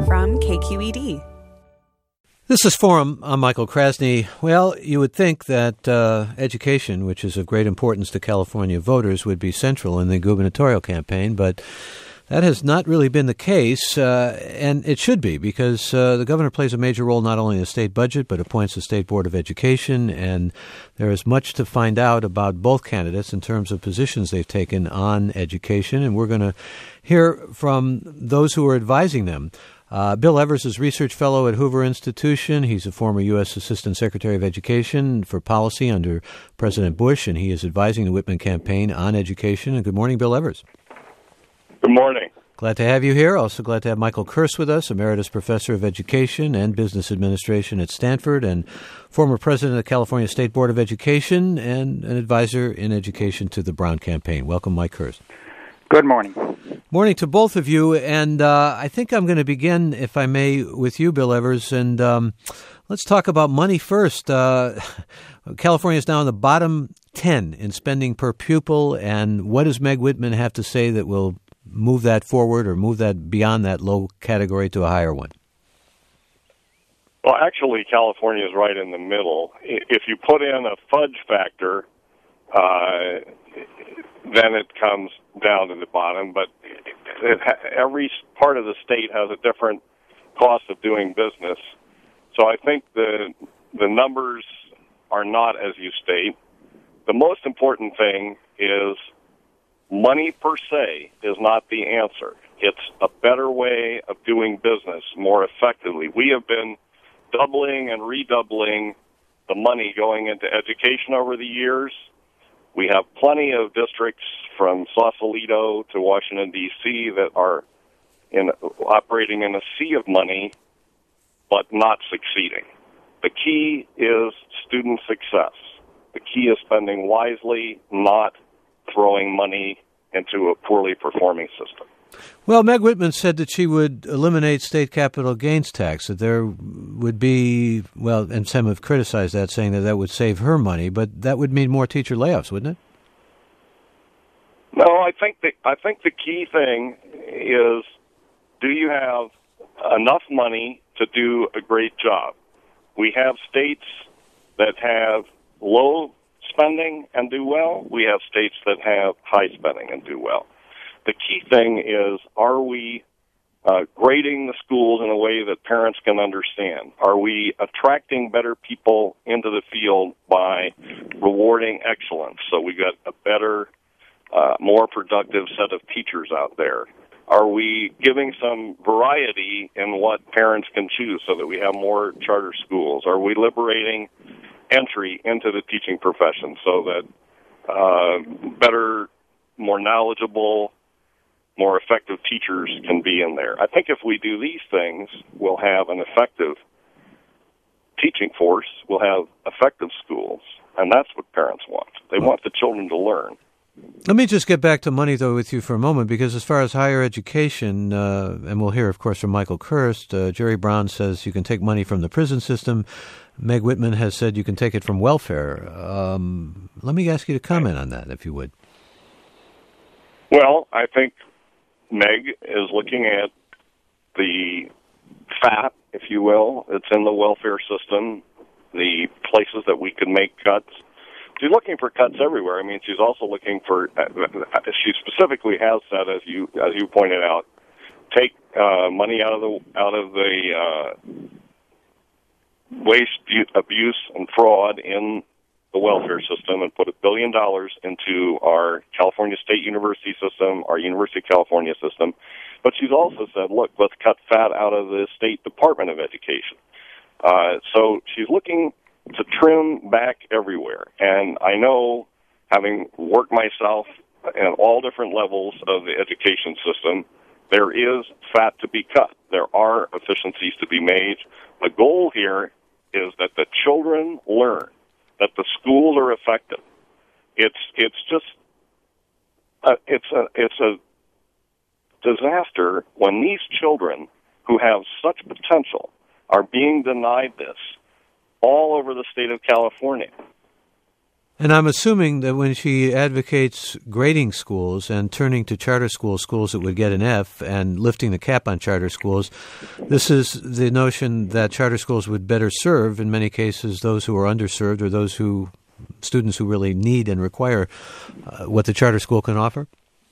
from KQED. This is Forum. I'm Michael Krasny. Well, you would think that education, which is of great importance to California voters, would be central in the gubernatorial campaign, but that has not really been the case, and it should be, because the governor plays a major role not only in the state budget, but appoints the State Board of Education, and there is much to find out about both candidates in terms of positions they've taken on education, and we're going to hear from those who are advising them. Bill Evers is Research Fellow at Hoover Institution. He's a former U.S. Assistant Secretary of Education for Policy under President Bush, and he is advising the Whitman campaign on education. And good morning, Bill Evers. Good morning. Glad to have you here. Also glad to have Michael Kurse with us, Emeritus Professor of Education and Business Administration at Stanford and former President of the California State Board of Education and an advisor in education to the Brown campaign. Welcome, Mike Kurse. Good morning. Morning to both of you, and I think I'm going to begin, if I may, with you, Bill Evers, and let's talk about money first. California is now in the bottom 10 in spending per pupil, and what does Meg Whitman have to say that will move that forward or move that beyond that low category to a higher one? Well, actually, California is right in the middle. If you put in a fudge factor, then it comes down to the bottom. But every part of the state has a different cost of doing business. So I think the numbers are not as you state. The most important thing is money per se is not the answer. It's a better way of doing business more effectively. We have been doubling and redoubling the money going into education over the years. We have plenty of districts from Sausalito to Washington, D.C. that are operating in a sea of money but not succeeding. The key is student success. The key is spending wisely, not throwing money into a poorly performing system. Well, Meg Whitman said that she would eliminate state capital gains tax, that there would be, well, and some have criticized that, saying that that would save her money, but that would mean more teacher layoffs, wouldn't it? No, I think the key thing is, do you have enough money to do a great job? We have states that have low spending and do well. We have states that have high spending and do well. The key thing is, are we grading the schools in a way that parents can understand? Are we attracting better people into the field by rewarding excellence? So we got a better, more productive set of teachers out there. Are we giving some variety in what parents can choose so that we have more charter schools? Are we liberating entry into the teaching profession so that better, more knowledgeable, more effective teachers can be in there? I think if we do these things, we'll have an effective teaching force, we'll have effective schools, and that's what parents want. They want the children to learn. Let me just get back to money, though, with you for a moment, because as far as higher education, and we'll hear, of course, from Michael Kurse, Jerry Brown says you can take money from the prison system. Meg Whitman has said you can take it from welfare. Let me ask you to comment on that, if you would. Well, I think Meg is looking at the fat, if you will, that's in the welfare system, the places that we could make cuts. She's looking for cuts everywhere. I mean, she's also looking for, she specifically has said, as you pointed out, take money out of the waste, abuse, and fraud in the welfare system and put $1 billion into our California State University system, our University of California system. But she's also said, look, let's cut fat out of the State Department of Education. So she's looking to trim back everywhere. And I know, having worked myself at all different levels of the education system, there is fat to be cut. There are efficiencies to be made. The goal here is that the children learn, that the schools are effective. It's just it's a disaster when these children who have such potential are being denied this all over the state of California. And I'm assuming that when she advocates grading schools and turning to charter schools that would get an F, and lifting the cap on charter schools, this is the notion that charter schools would better serve, in many cases, those who are underserved or students who really need and require what the charter school can offer?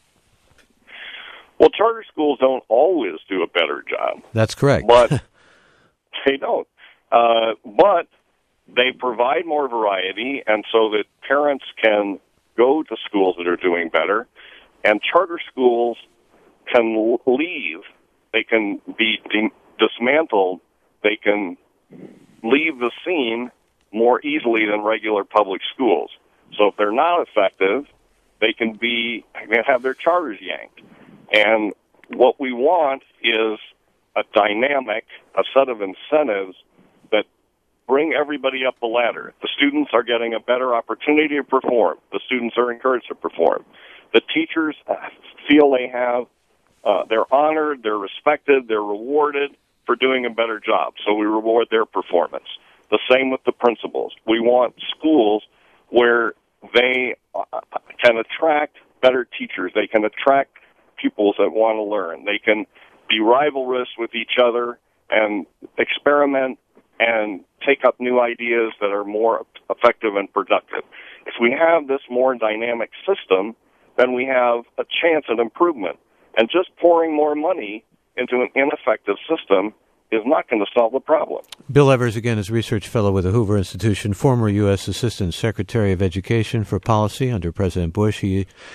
Well, charter schools don't always do a better job. That's correct. But they don't. But they provide more variety, and so that parents can go to schools that are doing better, and charter schools can leave. They can be dismantled. They can leave the scene more easily than regular public schools. So if they're not effective, they can have their charters yanked. And what we want is a set of incentives that bring everybody up the ladder. The students are getting a better opportunity to perform. The students are encouraged to perform. The teachers feel they're honored, they're respected, they're rewarded for doing a better job. So we reward their performance. The same with the principals. We want schools where they can attract better teachers. They can attract pupils that want to learn. They can be rivalrous with each other and experiment and take up new ideas that are more effective and productive. If we have this more dynamic system, then we have a chance at improvement. And just pouring more money into an ineffective system is not going to solve the problem. Bill Evers, again, is research fellow with the Hoover Institution, former U.S. Assistant Secretary of Education for Policy under President Bush.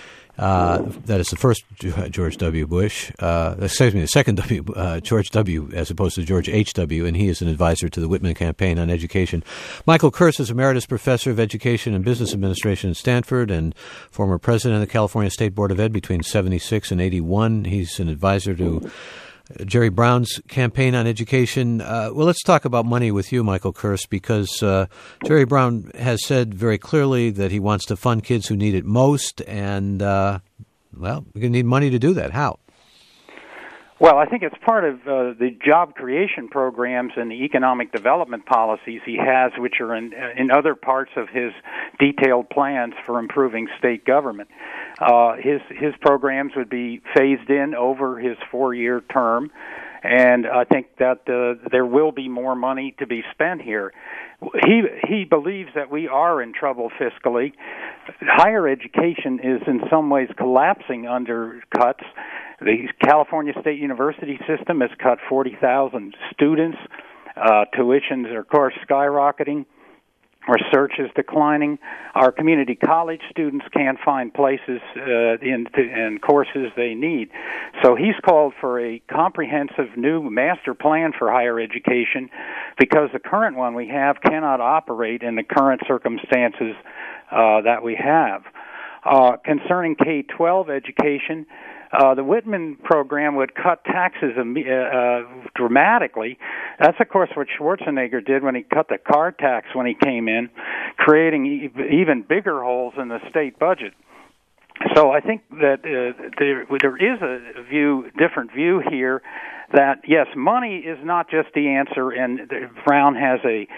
That is the first George W. Bush, the second George W. as opposed to George H.W., and he is an advisor to the Whitman Campaign on Education. Michael Kurtz is Emeritus Professor of Education and Business Administration at Stanford and former President of the California State Board of Ed between 1976 and 1981. He's an advisor to Jerry Brown's campaign on education. Well, let's talk about money with you, Michael Kurtz, because Jerry Brown has said very clearly that he wants to fund kids who need it most, and, we're going to need money to do that. How? Well, I think it's part of the job creation programs and the economic development policies he has, which are in other parts of his detailed plans for improving state government. His programs would be phased in over his 4-year term, and I think that there will be more money to be spent here. He believes that we are in trouble fiscally. Higher education is in some ways collapsing under cuts. The California State University system has cut 40,000 students. Tuitions are, of course, skyrocketing. Research is declining. Our community college students can't find places in courses they need. So he's called for a comprehensive new master plan for higher education because the current one we have cannot operate in the current circumstances that we have. Concerning K-12 education, the Whitman program would cut taxes dramatically. That's, of course, what Schwarzenegger did when he cut the car tax when he came in, creating even bigger holes in the state budget. So I think that there is a different view here that, yes, money is not just the answer, and Brown has a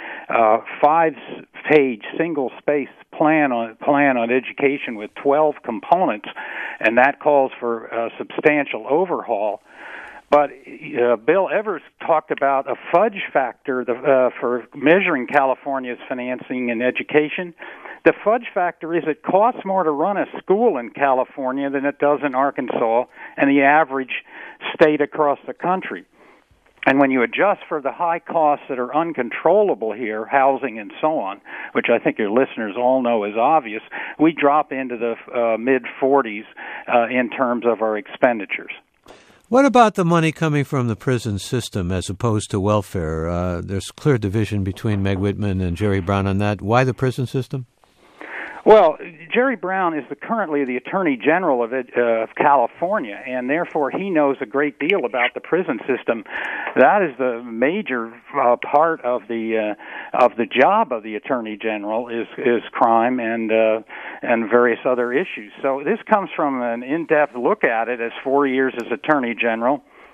5-page, single-space plan on education with 12 components, and that calls for a substantial overhaul. But Bill Evers talked about a fudge factor for measuring California's financing in education. The fudge factor is it costs more to run a school in California than it does in Arkansas and the average state across the country. And when you adjust for the high costs that are uncontrollable here, housing and so on, which I think your listeners all know is obvious, we drop into the mid-40s in terms of our expenditures. What about the money coming from the prison system as opposed to welfare? There's clear division between Meg Whitman and Jerry Brown on that. Why the prison system? Well, Jerry Brown is currently the Attorney General of California, and therefore he knows a great deal about the prison system. That is the major part of the job of the Attorney General is crime and various other issues. So this comes from an in-depth look at it as 4 years as Attorney General.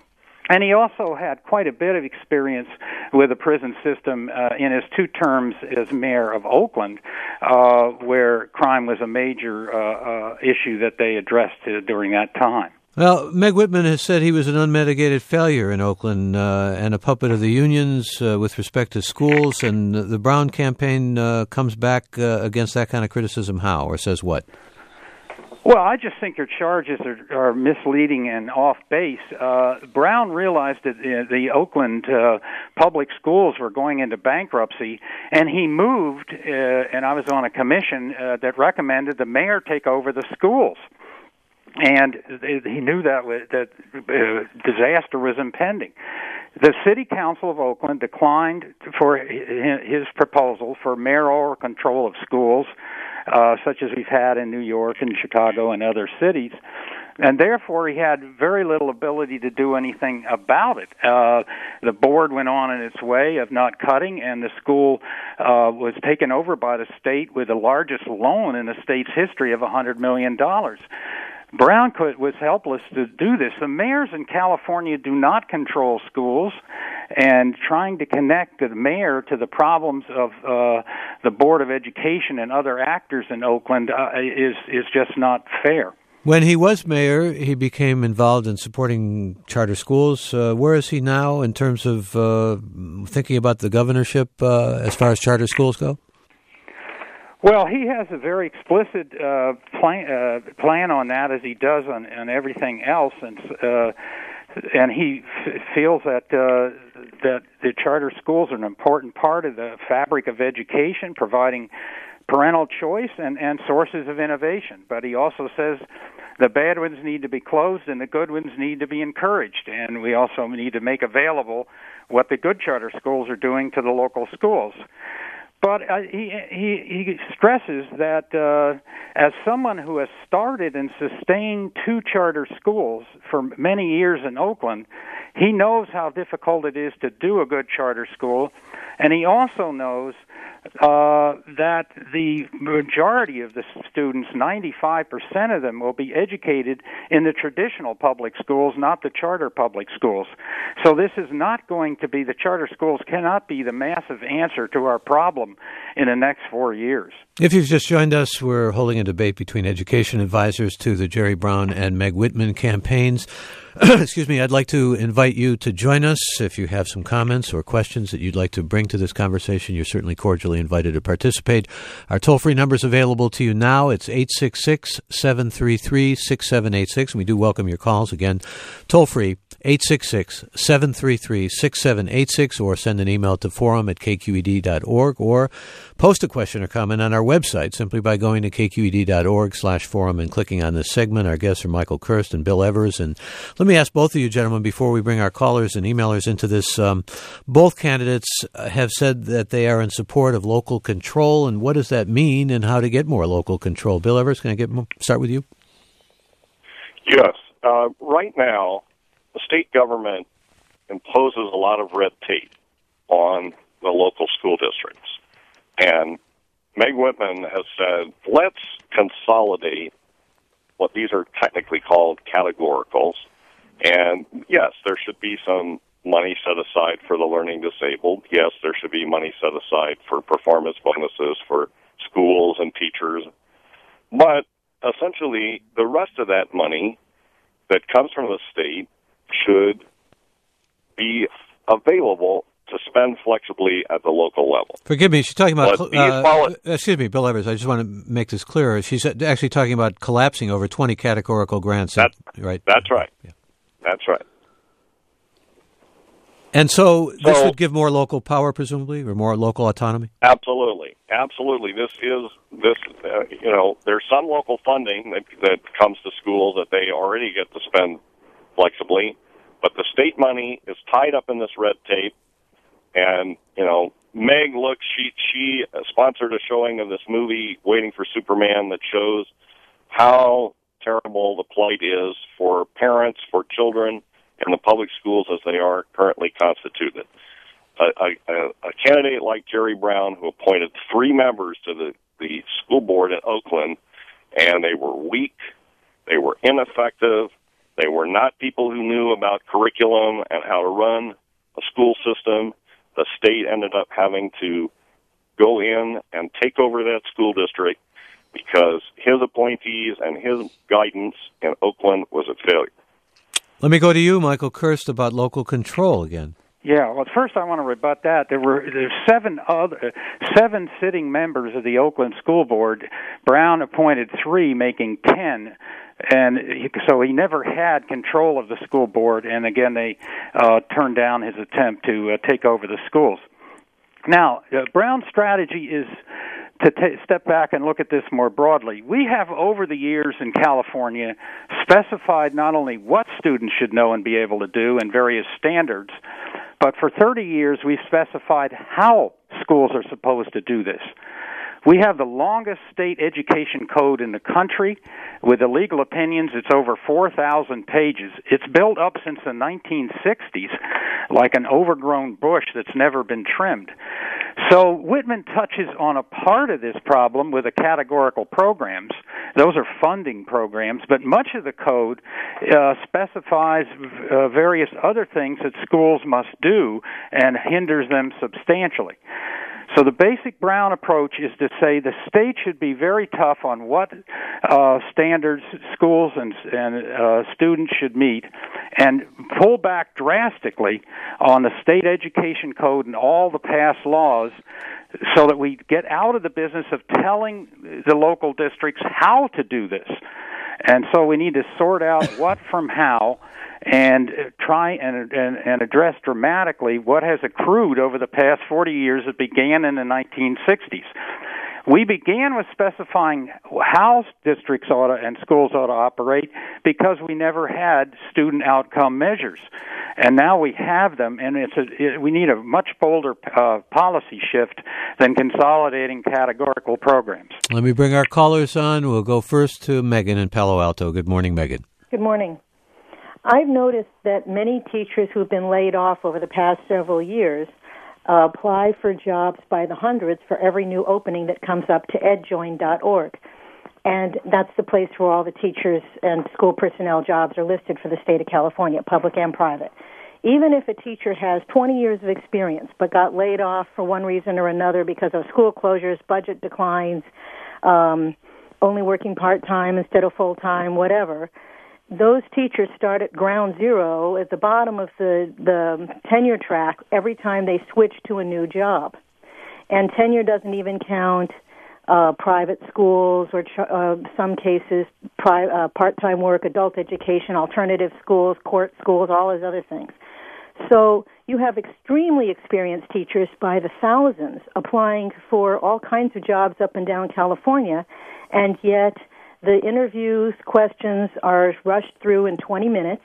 And he also had quite a bit of experience with the prison system in his 2 terms as mayor of Oakland, where crime was a major issue that they addressed during that time. Well, Meg Whitman has said he was an unmitigated failure in Oakland and a puppet of the unions with respect to schools, and the Brown campaign comes back against that kind of criticism how, or says what? Well, I just think your charges are misleading and off base. Brown realized that the Oakland public schools were going into bankruptcy, and he moved, and I was on a commission that recommended the mayor take over the schools. And he knew that disaster was impending. The City Council of Oakland declined for his proposal for mayoral control of schools, such as we've had in New York and Chicago and other cities, and therefore he had very little ability to do anything about it. The board went on in its way of not cutting, and the school was taken over by the state with the largest loan in the state's history of $100 million. Brown was helpless to do this. The mayors in California do not control schools, and trying to connect the mayor to the problems of the Board of Education and other actors in Oakland is just not fair. When he was mayor, he became involved in supporting charter schools. Where is he now in terms of thinking about the governorship as far as charter schools go? Well, he has a very explicit plan on that, as he does on everything else, and he feels that the charter schools are an important part of the fabric of education, providing parental choice and sources of innovation. But he also says the bad ones need to be closed and the good ones need to be encouraged, and we also need to make available what the good charter schools are doing to the local schools. But he stresses that as someone who has started and sustained 2 charter schools for many years in Oakland, he knows how difficult it is to do a good charter school, and he also knows that the majority of the students, 95% of them, will be educated in the traditional public schools, not the charter public schools. So this is not going to be, the charter schools cannot be the massive answer to our problem in the next 4 years. If you've just joined us, we're holding a debate between education advisors to the Jerry Brown and Meg Whitman campaigns. Excuse me, I'd like to invite you to join us. If you have some comments or questions that you'd like to bring to this conversation, you're certainly cordially invited to participate. Our toll-free number is available to you now. It's 866-733-6786, and we do welcome your calls. Again, toll-free, 866-733-6786, or send an email to forum@kqed.org, or post a question or comment on our website simply by going to kqed.org/forum and clicking on this segment. Our guests are Michael Kirst and Bill Evers. And let me ask both of you gentlemen, before we bring our callers and emailers into this, both candidates have said that they are in support of local control, and what does that mean and how to get more local control? Bill Evers, can I start with you? Yes. Right now, the state government imposes a lot of red tape on the local school districts. And Meg Whitman has said, let's consolidate what these are technically called categoricals. And yes, there should be some money set aside for the learning disabled. Yes, there should be money set aside for performance bonuses for schools and teachers. But essentially, the rest of that money that comes from the state should be available to spend flexibly at the local level. Forgive me, she's talking about, excuse me, Bill Evers, I just want to make this clear. She's actually talking about collapsing over 20 categorical grants. Right? That's right. Yeah. That's right. And so this would give more local power, presumably, or more local autonomy? Absolutely. Absolutely. There's some local funding that comes to schools that they already get to spend flexibly, but the state money is tied up in this red tape. And, Meg, look, she sponsored a showing of this movie, Waiting for Superman, that shows how terrible the plight is for parents, for children, in the public schools as they are currently constituted. A candidate like Jerry Brown, who appointed 3 members to the school board in Oakland, and they were weak, they were ineffective, They were not people who knew about curriculum and how to run a school system. The state ended up having to go in and take over that school district because his appointees and his guidance in Oakland was a failure. Let me go to you, Michael Kirst, about local control again. Yeah, well, first I want to rebut that. There's seven sitting members of the Oakland School Board. Brown appointed 3, making 10. And so he never had control of the school board, and again, they turned down his attempt to take over the schools. Now, Brown's strategy is to step back and look at this more broadly. We have, over the years in California, specified not only what students should know and be able to do and various standards, but for 30 years we've specified how schools are supposed to do this. We have the longest state education code in the country. With the legal opinions, it's over 4,000 pages. It's built up since the 1960s like an overgrown bush that's never been trimmed. So Whitman touches on a part of this problem with the categorical programs. Those are funding programs, but much of the code specifies various other things that schools must do and hinders them substantially. So the basic Brown approach is to say the state should be very tough on what standards schools and students should meet, and pull back drastically on the state education code and all the past laws, so that we get out of the business of telling the local districts how to do this. And so we need to sort out what from how, and try and address dramatically what has accrued over the past 40 years that began in the 1960s. We began with specifying how districts and schools ought to operate because we never had student outcome measures. And now we have them, and we need a much bolder policy shift than consolidating categorical programs. Let me bring our callers on. We'll go first to Megan in Palo Alto. Good morning, Megan. Good morning. I've noticed that many teachers who've been laid off over the past several years apply for jobs by the hundreds for every new opening that comes up to edjoin.org. And that's the place where all the teachers and school personnel jobs are listed for the state of California, public and private. Even if a teacher has 20 years of experience but got laid off for one reason or another because of school closures, budget declines, only working part-time instead of full-time, whatever, those teachers start at ground zero at the bottom of the tenure track every time they switch to a new job. And tenure doesn't even count private schools or some cases part-time work, adult education, alternative schools, court schools, all those other things. So you have extremely experienced teachers by the thousands applying for all kinds of jobs up and down California, and yet the interviews, questions are rushed through in 20 minutes,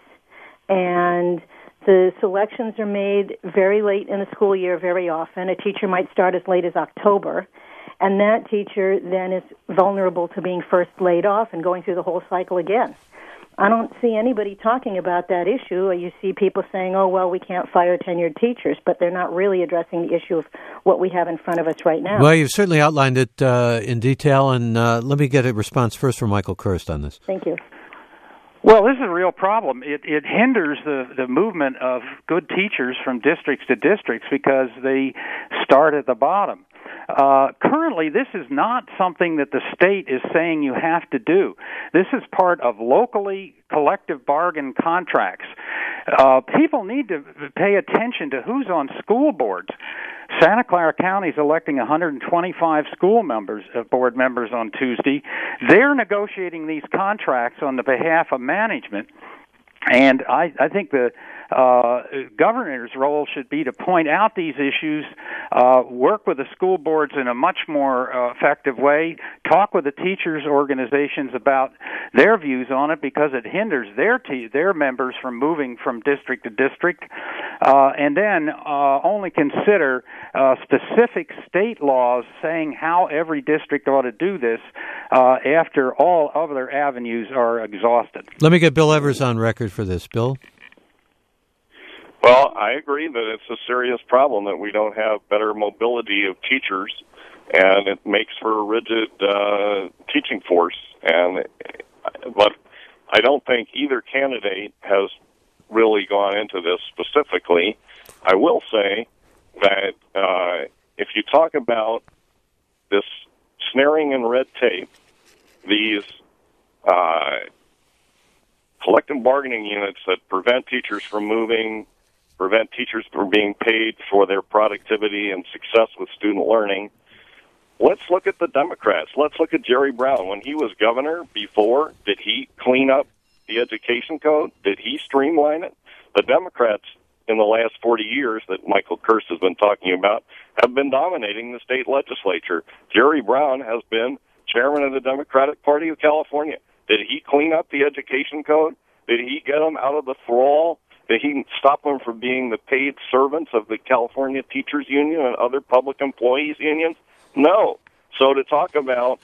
and the selections are made very late in the school year very often. A teacher might start as late as October, and that teacher then is vulnerable to being first laid off and going through the whole cycle again. I don't see anybody talking about that issue. You see people saying, oh, well, we can't fire tenured teachers, but they're not really addressing the issue of what we have in front of us right now. Well, you've certainly outlined it in detail, and let me get a response first from Michael Kirst on this. Thank you. Well, this is a real problem. It hinders the movement of good teachers from districts to districts because they start at the bottom. Currently, this is not something that the state is saying you have to do. This is part of locally collective bargain contracts. People need to pay attention to who's on school boards. Santa Clara County is electing 125 school board members on Tuesday. They're negotiating these contracts on the behalf of management. And I think the governor's role should be to point out these issues, work with the school boards in a much more effective way, talk with the teachers' organizations about their views on it because it hinders their members from moving from district to district, and then only consider specific state laws saying how every district ought to do this after all other avenues are exhausted. Let me get Bill Evers on record for this. Bill? Well, I agree that it's a serious problem that we don't have better mobility of teachers, and it makes for a rigid teaching force. But I don't think either candidate has really gone into this specifically. I will say that if you talk about this snaring and red tape, these collective bargaining units that prevent teachers from moving, prevent teachers from being paid for their productivity and success with student learning, let's look at the Democrats. Let's look at Jerry Brown. When he was governor before, did he clean up the education code? Did he streamline it? The Democrats in the last 40 years that Michael Kirst has been talking about have been dominating the state legislature. Jerry Brown has been chairman of the Democratic Party of California. Did he clean up the education code? Did he get them out of the thrall? Did he stop them from being the paid servants of the California Teachers Union and other public employees unions? No. So to talk about,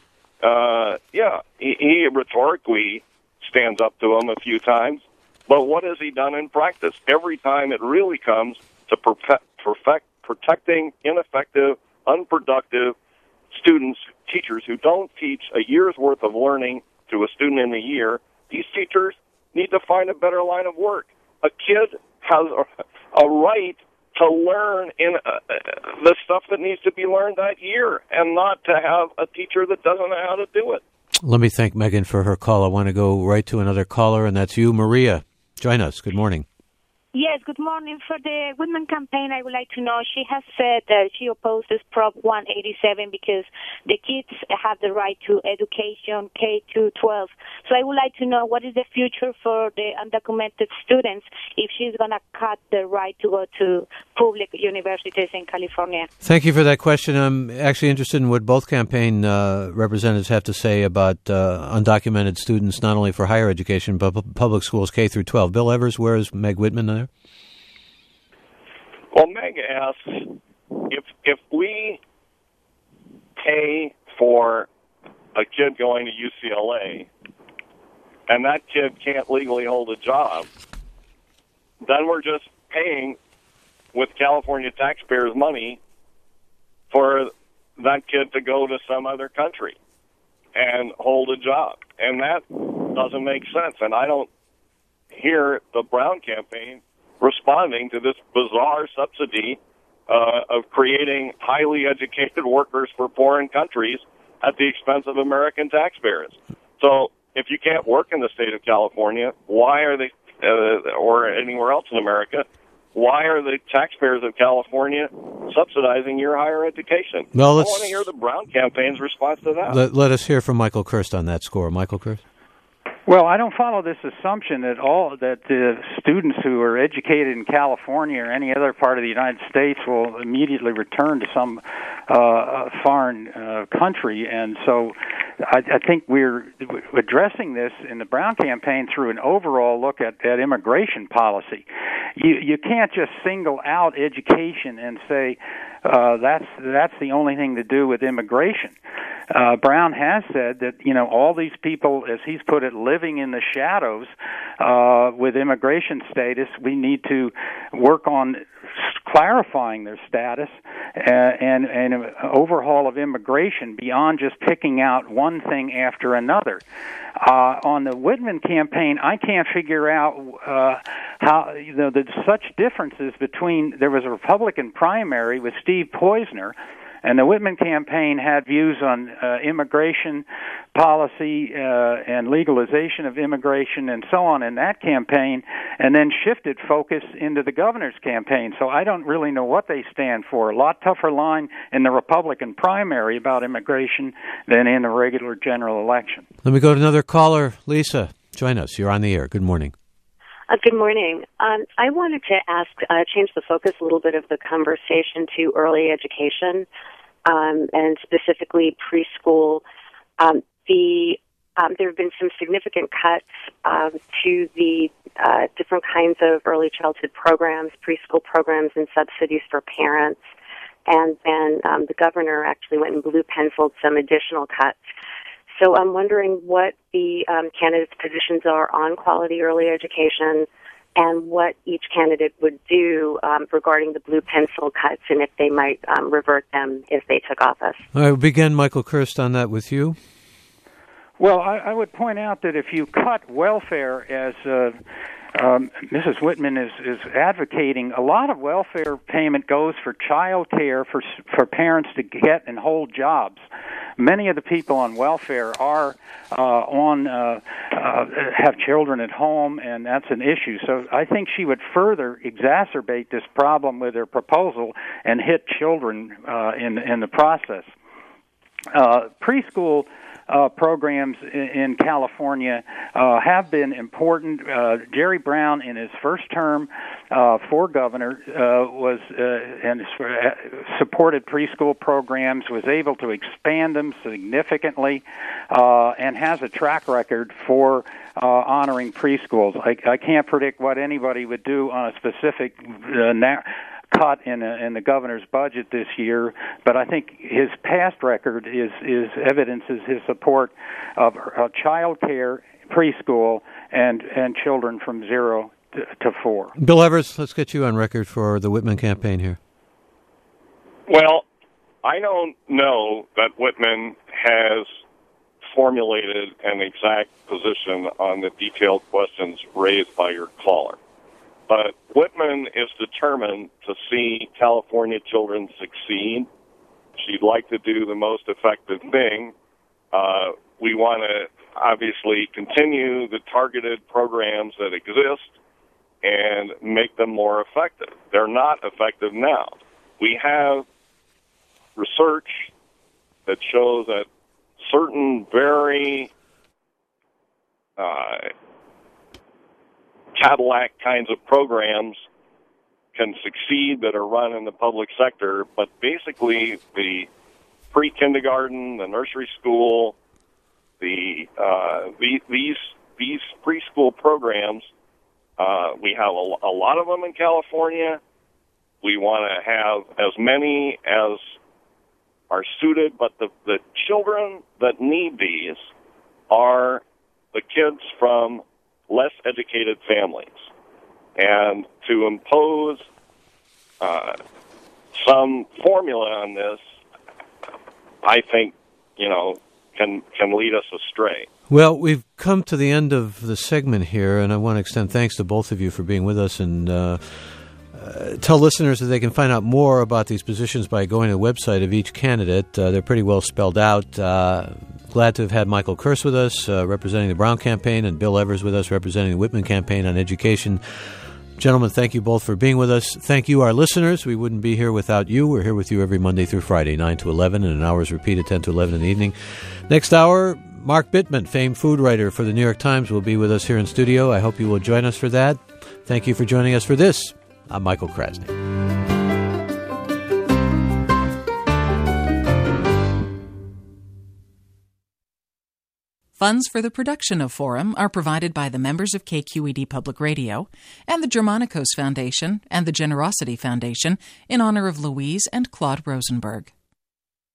he rhetorically stands up to them a few times, but what has he done in practice? Every time it really comes to protecting ineffective, unproductive students, teachers who don't teach a year's worth of learning to a student in a year, these teachers need to find a better line of work. A kid has a right to learn in the stuff that needs to be learned that year, and not to have a teacher that doesn't know how to do it. Let me thank Megan for her call. I want to go right to another caller, and that's you, Maria. Join us. Good morning. Yes, good morning. For the Whitman campaign, I would like to know, she has said that she opposes Prop 187 because the kids have the right to education K-12. So I would like to know what is the future for the undocumented students if she's going to cut the right to go to public universities in California. Thank you for that question. I'm actually interested in what both campaign representatives have to say about undocumented students, not only for higher education, but public schools K through 12. Bill Evers, where is Meg Whitman there? Well, Meg asks, if we pay for a kid going to UCLA and that kid can't legally hold a job, then we're just paying with California taxpayers' money for that kid to go to some other country and hold a job. And that doesn't make sense. And I don't hear the Brown campaign responding to this bizarre subsidy of creating highly educated workers for foreign countries at the expense of American taxpayers. So if you can't work in the state of California, why are they, or anywhere else in America, why are the taxpayers of California subsidizing your higher education? Well, I want to hear the Brown campaign's response to that. Let us hear from Michael Kirst on that score. Michael Kirst? Well, I don't follow this assumption at all that the students who are educated in California or any other part of the United States will immediately return to some foreign country. And so I think we're addressing this in the Brown campaign through an overall look at immigration policy. You can't just single out education and say that's the only thing to do with immigration. Brown has said that, all these people, as he's put it, living in the shadows with immigration status, we need to work on clarifying their status and an overhaul of immigration beyond just picking out one thing after another. On the Whitman campaign, I can't figure out how there's such differences between. There was a Republican primary with Steve Poizner, and the Whitman campaign had views on immigration policy and legalization of immigration and so on in that campaign, and then shifted focus into the governor's campaign. So I don't really know what they stand for. A lot tougher line in the Republican primary about immigration than in the regular general election. Let me go to another caller. Lisa, join us. You're on the air. Good morning. Good morning. I wanted to ask, change the focus a little bit of the conversation to early education, and specifically preschool. There have been some significant cuts to the different kinds of early childhood programs, preschool programs, and subsidies for parents. And then the governor actually went and blue-penciled some additional cuts. So I'm wondering what the candidates' positions are on quality early education and what each candidate would do regarding the blue pencil cuts and if they might revert them if they took office. I will begin, Michael Kirst, on that with you. Well, I would point out that if you cut welfare, as Mrs. Whitman is advocating, a lot of welfare payment goes for child care for parents to get and hold jobs. Many of the people on welfare are have children at home, and that's an issue. So I think she would further exacerbate this problem with her proposal and hit children in the process. Preschool programs in California have been important. Jerry Brown, in his first term for governor, was and supported preschool programs, was able to expand them significantly, and has a track record for honoring preschools. I can't predict what anybody would do on a specific cut in the governor's budget this year, but I think his past record evidences his support of child care, preschool, and children from 0 to 4. Bill Evers, let's get you on record for the Whitman campaign here. Well, I don't know that Whitman has formulated an exact position on the detailed questions raised by your caller. But Whitman is determined to see California children succeed. She'd like to do the most effective thing. We want to obviously continue the targeted programs that exist and make them more effective. They're not effective now. We have research that shows that certain very Cadillac kinds of programs can succeed that are run in the public sector, but basically the pre-kindergarten, the nursery school, these preschool programs, we have a lot of them in California. We want to have as many as are suited, but the children that need these are the kids from less educated families. And to impose some formula on this, I think, can lead us astray. Well, we've come to the end of the segment here, and I want to extend thanks to both of you for being with us and tell listeners that they can find out more about these positions by going to the website of each candidate. They're pretty well spelled out. Glad to have had Michael Kurtz with us, representing the Brown campaign, and Bill Evers with us, representing the Whitman campaign on education. Gentlemen, thank you both for being with us. Thank you, our listeners. We wouldn't be here without you. We're here with you every Monday through Friday, 9 to 11, and an hour's repeat at 10 to 11 in the evening. Next hour, Mark Bittman, famed food writer for the New York Times, will be with us here in studio. I hope you will join us for that. Thank you for joining us for this. I'm Michael Krasny. Funds for the production of Forum are provided by the members of KQED Public Radio and the Germanicos Foundation and the Generosity Foundation in honor of Louise and Claude Rosenberg.